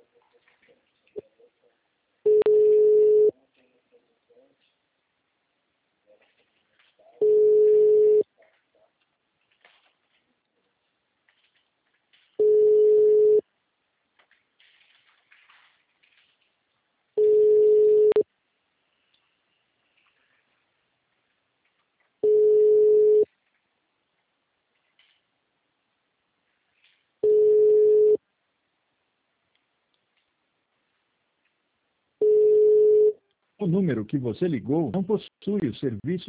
O número que você ligou não possui o serviço